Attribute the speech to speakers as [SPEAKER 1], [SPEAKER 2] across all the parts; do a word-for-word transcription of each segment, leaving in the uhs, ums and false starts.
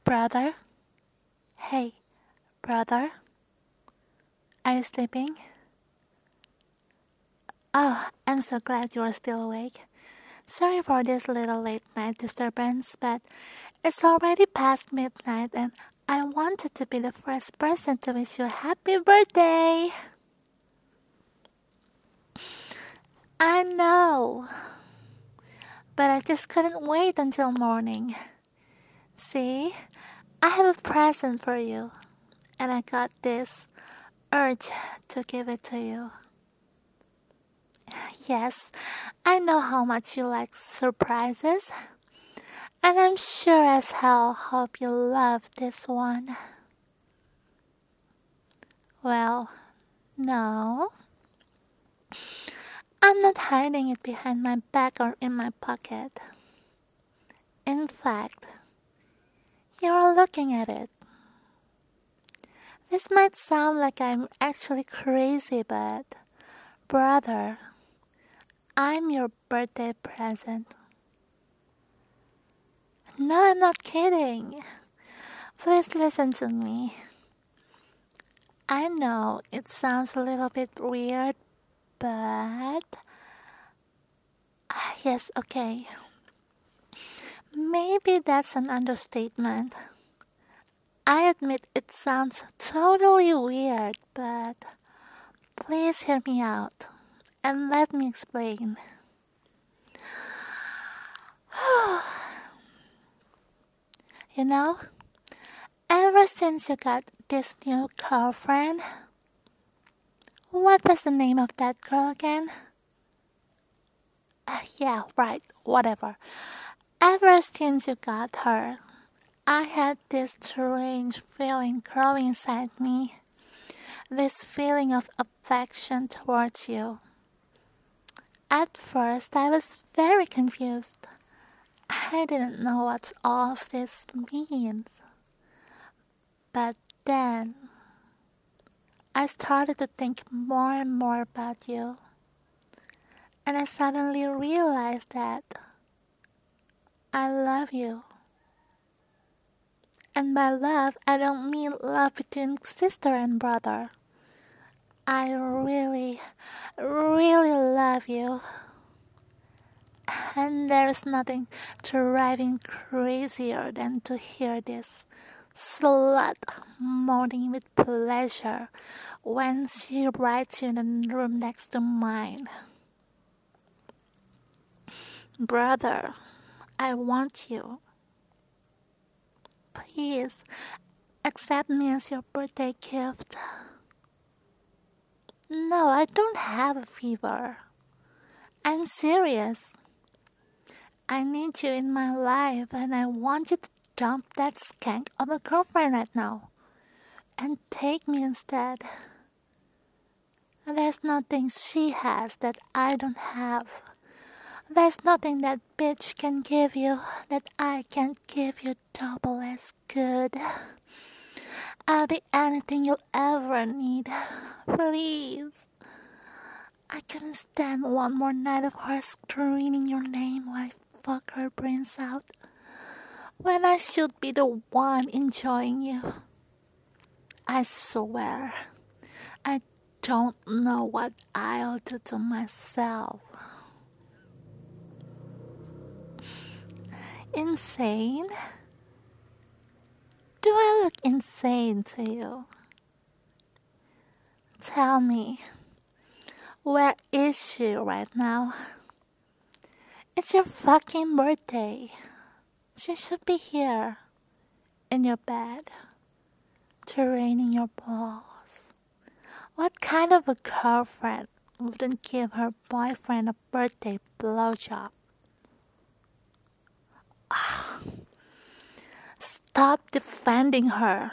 [SPEAKER 1] Brother? Hey, brother? Are you sleeping? Oh, I'm so glad you are still awake. Sorry for this little late night disturbance, but it's already past midnight and I wanted to be the first person to wish you a happy birthday. I know, but I just couldn't wait until morning. See, I have a present for you, and I got this urge to give it to you. Yes, I know how much you like surprises, and I'm sure as hell hope you love this one. Well, no. I'm not hiding it behind my back or in my pocket. In fact, you're looking at it. This might sound like I'm actually crazy, but brother, I'm your birthday present. No, I'm not kidding. Please listen to me. I know it sounds a little bit weird, but... Yes, okay. Maybe that's an understatement. I admit it sounds totally weird, but please hear me out and let me explain. You know, ever since you got this new girlfriend, what was the name of that girl again? Uh, yeah, right, whatever. Ever since you got her, I had this strange feeling growing inside me. This feeling of affection towards you. At first, I was very confused. I didn't know what all of this means. But then, I started to think more and more about you. And I suddenly realized that I love you. And by love, I don't mean love between sister and brother. I really, really love you. And there's nothing driving crazier than to hear this slut moaning with pleasure when she writes you in the room next to mine. Brother, I want you. Please, accept me as your birthday gift. No, I don't have a fever. I'm serious. I need you in my life and I want you to dump that skank of a girlfriend right now and take me instead. There's nothing she has that I don't have. There's nothing that bitch can give you that I can't give you double as good. I'll be anything you'll ever need. Please. I couldn't stand one more night of her screaming your name while I fuck her brains out. When I should be the one enjoying you. I swear, I don't know what I'll do to myself. Insane? Do I look insane to you? Tell me, where is she right now? It's your fucking birthday. She should be here, in your bed, draining your balls. What kind of a girlfriend wouldn't give her boyfriend a birthday blowjob? Stop defending her.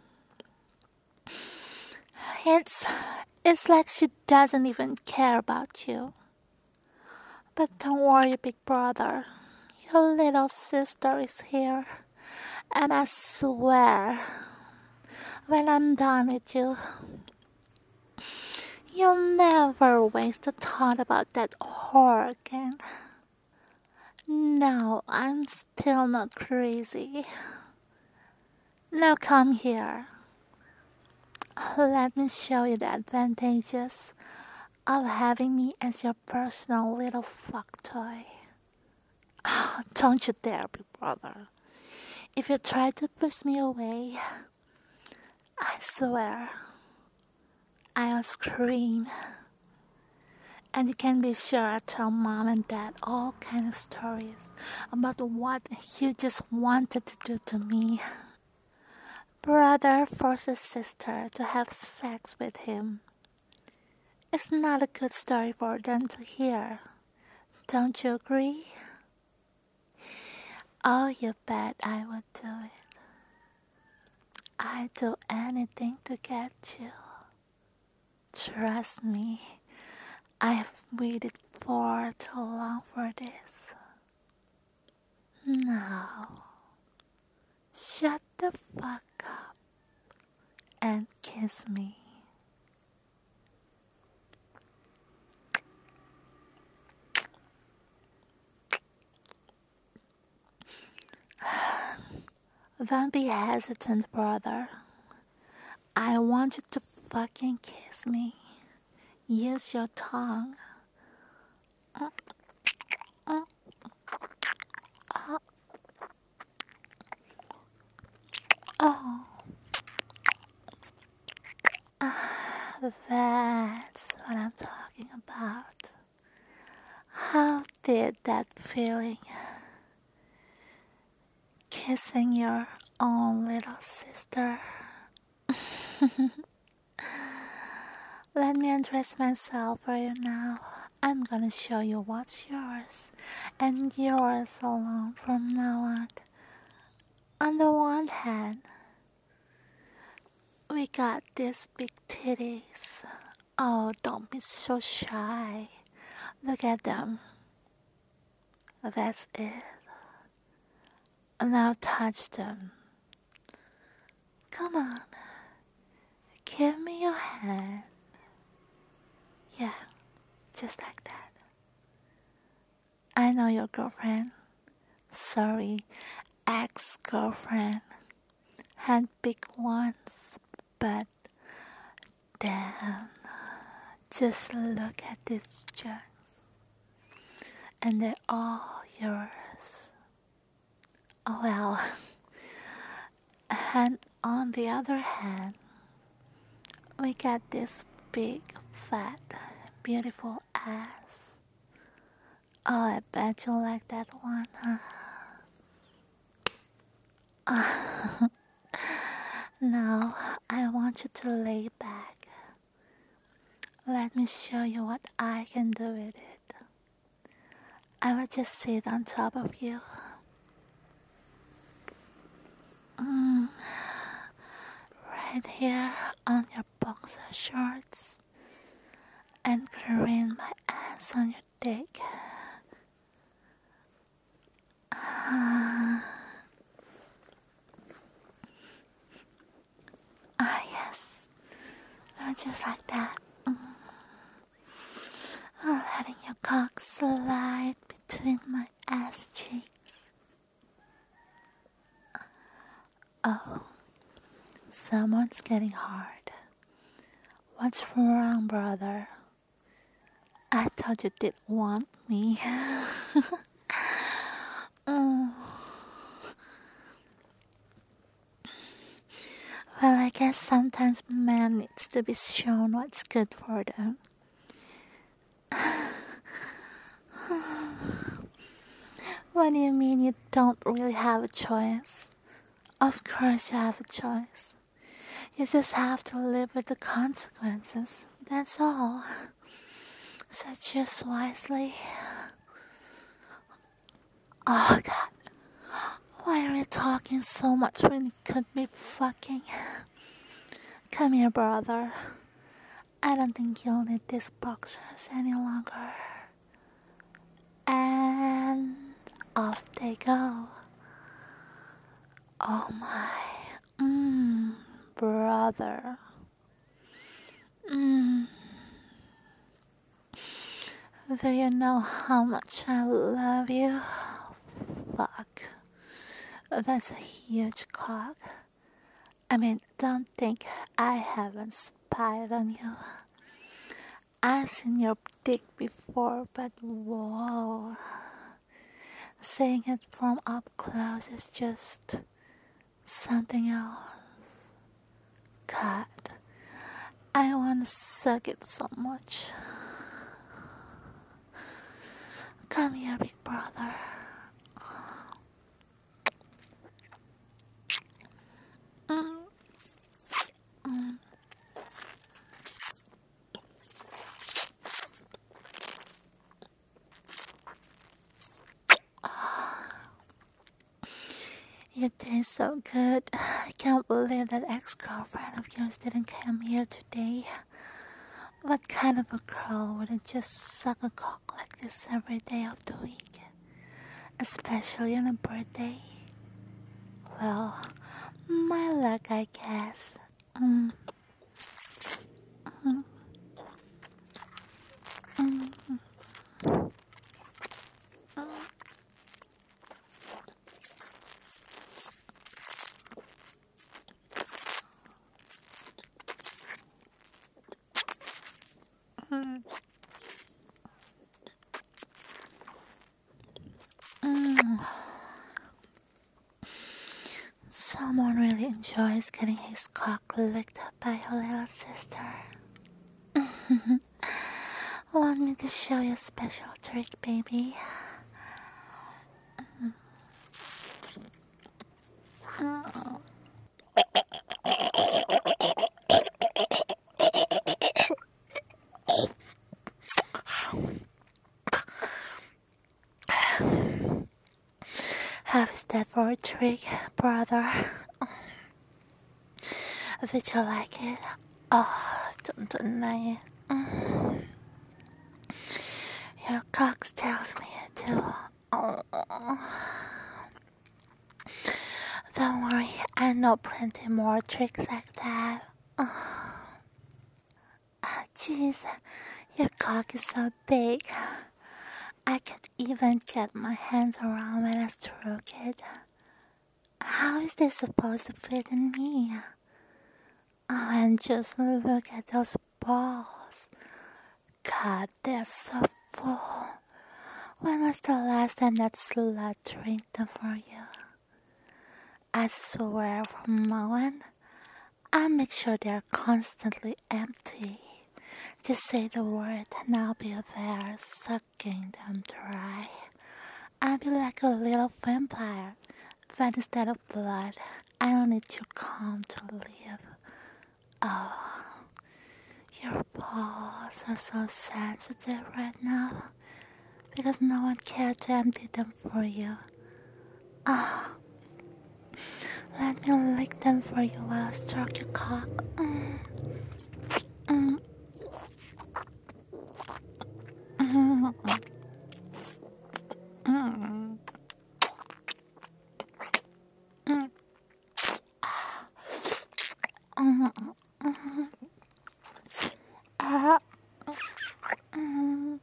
[SPEAKER 1] It's, it's like she doesn't even care about you. But don't worry, big brother. Your little sister is here. And I swear, when I'm done with you, you'll never waste a thought about that whore again. No, I'm still not crazy. Now come here. Let me show you the advantages of having me as your personal little fuck toy. Don't you dare, big brother. If you try to push me away, I swear I'll scream. And you can be sure I tell mom and dad all kind of stories about what you just wanted to do to me. Brother forces sister to have sex with him. It's not a good story for them to hear. Don't you agree? Oh, you bet I would do it. I'd do anything to get you. Trust me, I've waited far too long for this. Now, shut the fuck up and kiss me. Don't be hesitant, brother. I want you to fucking kiss me. Use your tongue. Oh. That's what I'm talking about. How did that feeling? Kissing your own little sister. Let me undress myself for you now. I'm gonna show you what's yours, and yours alone from now on. On the one hand, we got these big titties. Oh, don't be so shy. Look at them. That's it. Now touch them. Come on. Give me your hand. Yeah, just like that. I know your girlfriend. Sorry, ex-girlfriend. Had big ones, but damn. Just look at these jugs. And they're all yours. Oh well. And on the other hand, we got this big, fat, beautiful ass. Oh, I bet you like that one, huh? Now, I want you to lay back. Let me show you what I can do with it. I will just sit on top of you. Mm. Right here on your boxer shorts. And clean my ass on your dick. Ah, ah yes. Oh, just like that. Mm. Oh, letting your cock slide between my ass cheeks. Oh, someone's getting hard. What's wrong, brother? I thought you did want me. mm. Well, I guess sometimes man needs to be shown what's good for them. What do you mean you don't really have a choice? Of course you have a choice. You just have to live with the consequences. That's all. So choose wisely. Oh God. Why are you talking so much when you could be fucking? Come here, brother. I don't think you'll need these boxers any longer. And off they go. Oh my. Mmm, brother. Mmm. Do you know how much I love you? Fuck. That's a huge cock. I mean, don't think I haven't spied on you. I've seen your dick before, but whoa. Seeing it from up close is just something else. God, I want to suck it so much. Come here, big brother. Mm. Mm. You taste so good. I can't believe that ex-girlfriend of yours didn't come here today. What kind of a girl wouldn't just suck a cock like this every day of the week? Especially on a birthday? Well, my luck, I guess. Mm. Mm. Mm. Mm. Mm. Someone really enjoys getting his cock licked by her little sister. Want me to show you a special trick, baby? Mm. How is that for a trick, brother? Did you like it? Oh, don't deny it. Mm. Your cock tells me it too. Oh. Don't worry, I know plenty more tricks like that. Oh. Jeez, your cock is so big. I can't even get my hands around when I stroke it. How is this supposed to fit in me? Oh, and just look at those balls. God, they're so full. When was the last time that slut drank them for you? I swear from now on, I make sure they're constantly empty. Just say the word and I'll be there sucking them dry. I'll be like a little vampire, but instead of blood, I don't need your cum to live. Oh, your balls are so sensitive right now because no one cared to empty them for you. Ah, oh, let me lick them for you while I stroke your cock. Mm. Mm. Mm. Mm. Mm. Mm. Mm. Ah. Mm.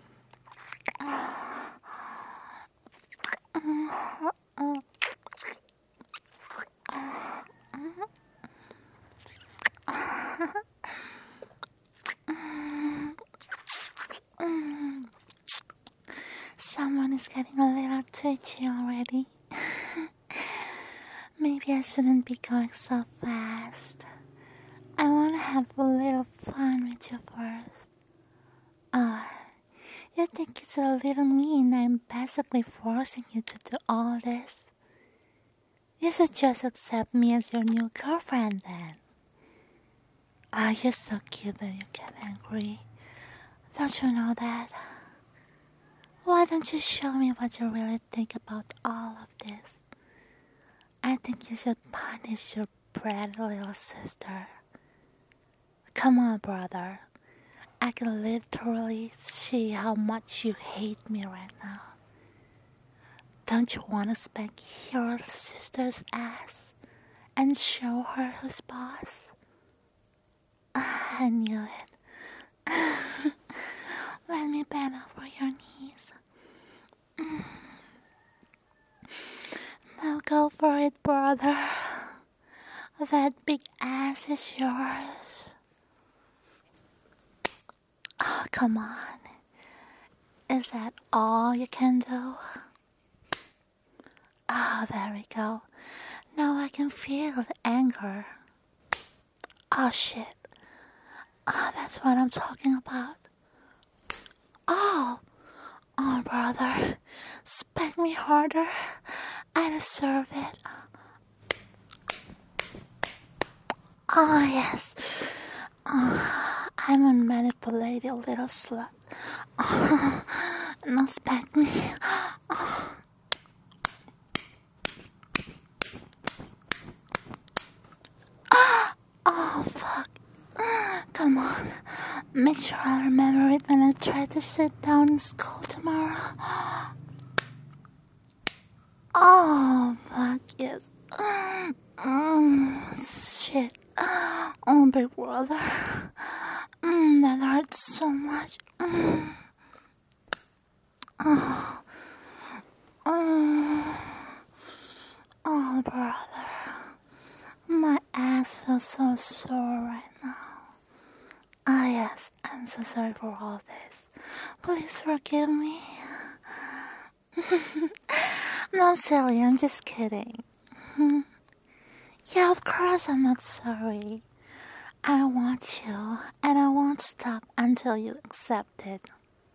[SPEAKER 1] Someone is getting a little twitchy already. Maybe I shouldn't be going so fast. I want to have a little fun with you first. Oh, you think it's a little mean I'm basically forcing you to do all this? You should just accept me as your new girlfriend then. Ah, oh, you're so cute when you get angry. Don't you know that? Why don't you show me what you really think about all of this? I think you should punish your bratty little sister. Come on, brother. I can literally see how much you hate me right now. Don't you want to spank your sister's ass and show her who's boss? I knew it. Let me bend over your knees. Now go for it, brother. That big ass is yours. Oh, come on. Is that all you can do? Ah, oh, there we go. Now I can feel the anger. Oh, shit. Ah, oh, that's what I'm talking about. Oh, oh, brother. Spank me harder. I deserve it. Oh, yes. Oh, I'm a manipulative little slut. Oh, now spank me. Oh. Oh, fuck. Come on. Make sure I remember it when I try to sit down in school tomorrow. Oh, fuck yes. Mm, shit. Oh, big brother. Mm, that hurts so much. Mm. Oh. Oh. Oh, brother. My ass feels so sore right now. Ah, yes, I'm so sorry for all this. Please forgive me. No, silly, I'm just kidding. Yeah, of course I'm not sorry. I want you, and I won't stop until you accept it.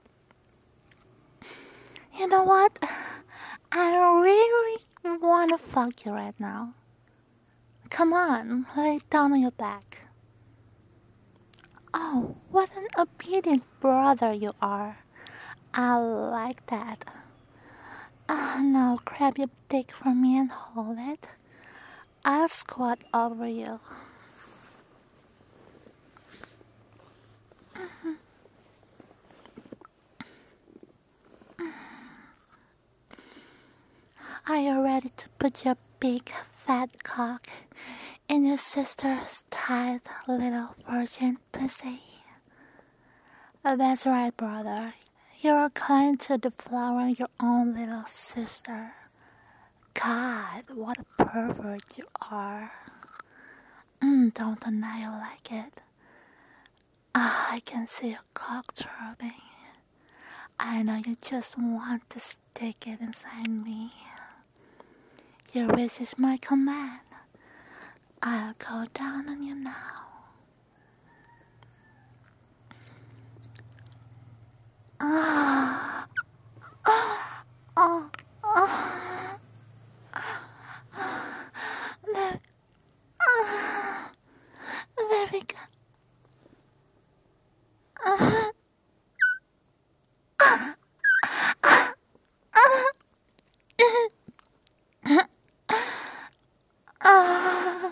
[SPEAKER 1] You know what? I really want to fuck you right now. Come on, lay down on your back. Oh, what an obedient brother you are. I like that. Uh, now grab your dick from me and hold it. I'll squat over you. Are you ready to put your big fat cock in your sister's tight little virgin pussy? That's right, brother. You're going to deflower your own little sister. God, what a pervert you are. Mm, don't deny you like it. Ah, I can see your cock throbbing. I know you just want to stick it inside me. Your wish is my command. I'll go down on you now. Ah, ah, ah, ah, there, ah, there we go. Ah, ah, ah, ah, ah,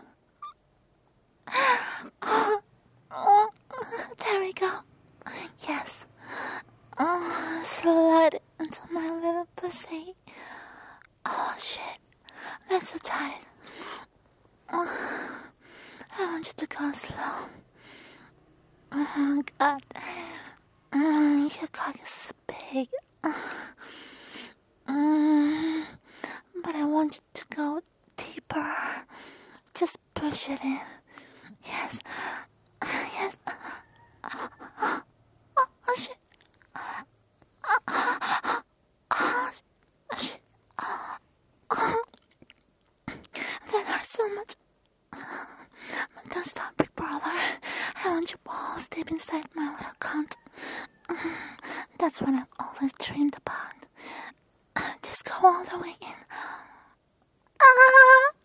[SPEAKER 1] ah, ah, there we go. Yes. Oh, slide it into my little pussy. Oh, shit. That's so tight. Oh, I want you to go slow. Oh, God. Oh, your cock is big. Mm, but I want you to go deeper. Just push it in. Yes. Yes. Oh, oh, oh shit. Oh, oh, shit. Oh, that hurts so much. But don't stop, big brother. I want your balls deep inside my little cunt. That's what I've always dreamed about. Just go all the way in. Ah!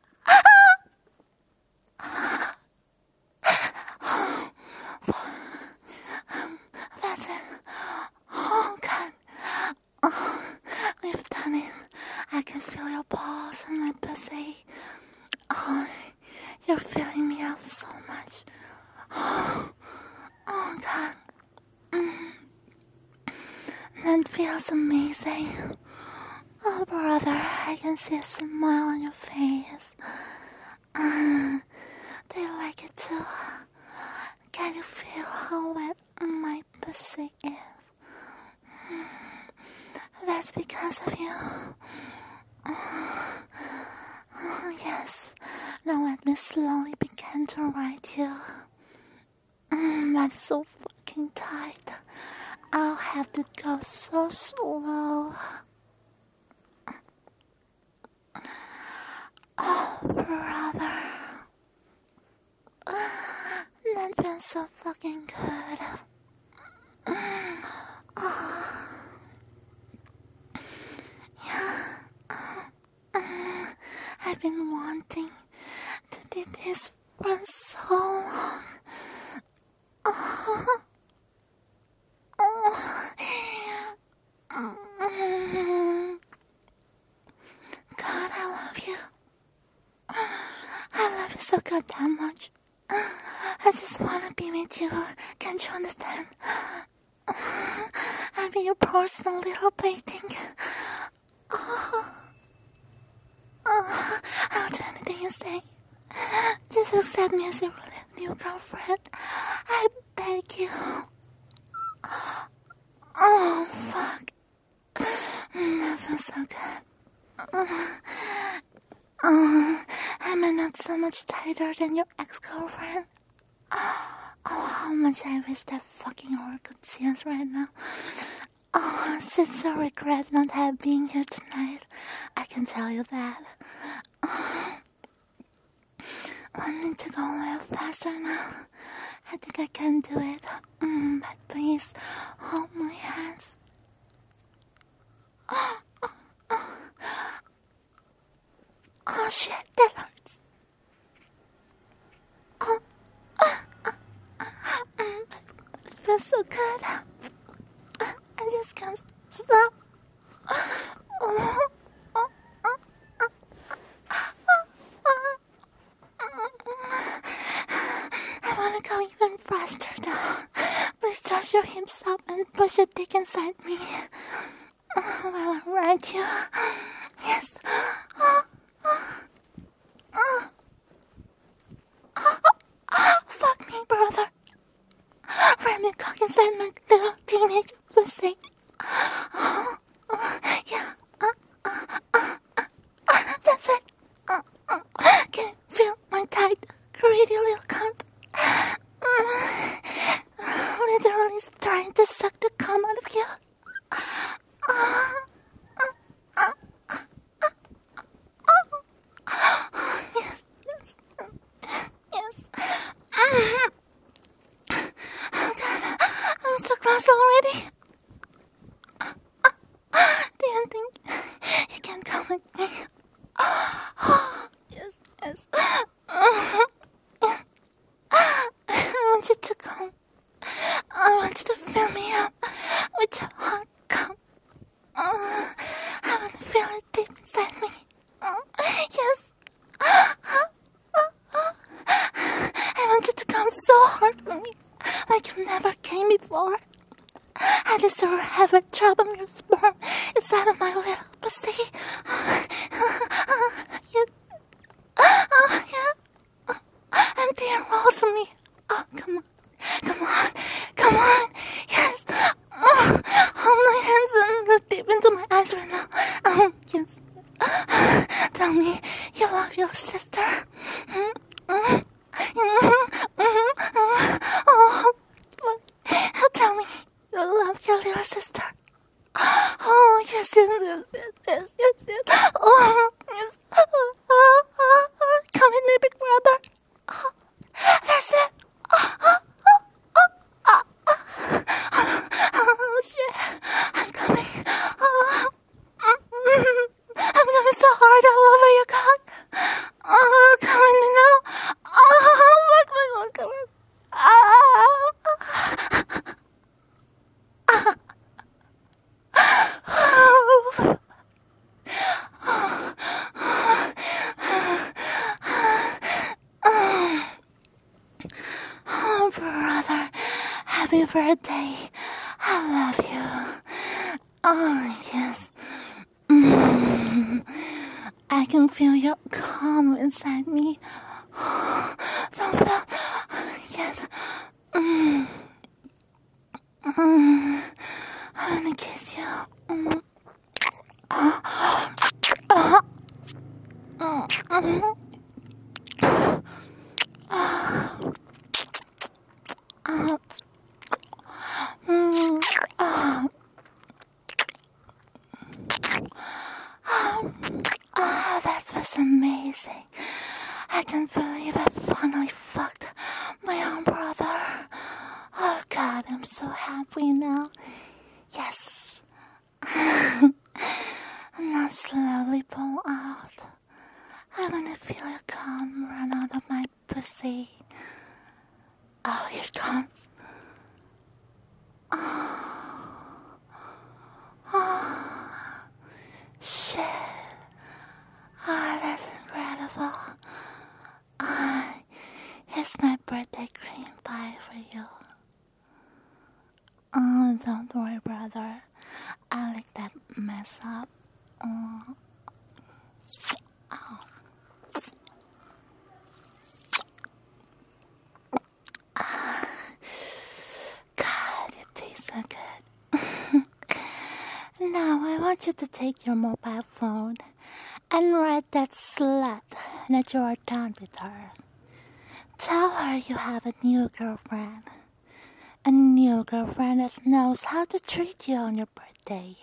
[SPEAKER 1] That's it. Oh, God. Oh, we've done it. I can feel your balls in my pussy. Oh, you're filling me up so much. Oh, oh God. Mm. That feels amazing. Oh, brother, I can see a smile on your face. Uh, do you like it too? Can you feel how wet my pussy is? That's because of you. Oh, oh yes. Now let me slowly began to ride you. Mm, that's so fucking tight. I'll have to go so slow. Oh, brother. That feels so fucking good. Oh. Yeah. I've been wanting to do this for so long. Oh. Oh. God, I love you. I love you so goddamn much. I just wanna be with you. Can't you understand? I'll be your personal little plaything. Oh. Oh. I'll do anything you say. Just accept me as your new girlfriend. I beg you. Oh, fuck. That feels so good. Oh, am I not so much tighter than your ex-girlfriend? Oh, how much I wish that fucking whore could see us right now. Oh, it's so regret not having been here tonight. I can tell you that. Oh, I need to go a little faster now. I think I can do it. Mm, but please, hold my hands. Oh, oh, oh. Oh shit, that hurts. Oh, oh, oh, oh. Mm, but it feels so good. I just can't stop. Oh, oh, oh, oh, oh, oh. I wanna go even faster now. Please thrust your hips up and push your dick inside me while I ride you. Yes. Oh, oh, oh. Oh, oh, fuck me, brother. Ram your cock inside my little teenage pussy. Oh, oh, yeah. Uh, uh, uh, uh, uh, that's it. Uh, uh. Can you feel my tight, greedy little cunt? Uh, literally trying to suck the cum out of you. Uh, uh, uh, uh, uh, uh. Yes, yes, yes. Mm-hmm. Oh God, I'm so close already. Do you think you can come with me? Yes, yes. I want you to come. I want you to fill me up with your hot cum. I want to feel it deep inside me. Yes. I want you to come so hard for me, like you never came before. I deserve every drop of your sperm inside of my little pussy. Yes. Oh, yeah. Empty your walls for me. Oh, come on. Come on. Come on. Yes. Oh, hold my hands and look deep into my eyes right now. Oh, yes. Tell me you love your sister. Oh, tell me you love your little sister. Oh, yes, yes, yes, yes, yes, yes, yes. Oh, yes. Oh, oh, oh, oh. Come with me, big brother. Oh, that's it. Oh, oh, oh, oh, oh, oh, oh, shit. I'm coming. Oh, I'm coming so hard all over your cock. Oh, come with me now. Oh, look, look, look, come on. Oh, oh. Oh, brother, happy birthday. I love you. Oh, yes. Mm. I can feel your calm inside me. Don't feel yet. Mm. Mm. I wanna kiss you. Mm. Uh. Uh. Mm. Mm. is amazing. I can't believe I finally fucked my own brother. Oh God, I'm so happy now. Yes. Now slowly pull out. I wanna feel your cum run out of my pussy. Oh, here it comes. Oh. Oh. Shit. Oh, that's incredible. Oh, here's my birthday cream pie for you. Oh, don't worry, brother. I like that mess up. Oh. Oh. God, you taste so good. Now I want you to take your mobile phone and write that slut that you are done with her. Tell her you have a new girlfriend. A new girlfriend that knows how to treat you on your birthday.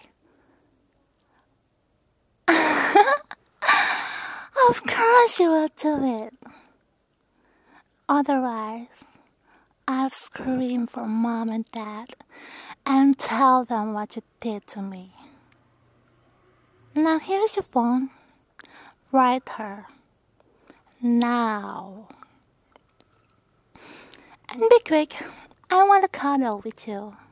[SPEAKER 1] Of course you will do it. Otherwise, I'll scream for mom and dad and tell them what you did to me. Now here's your phone. Write her. Now. And be quick. I want to cuddle with you.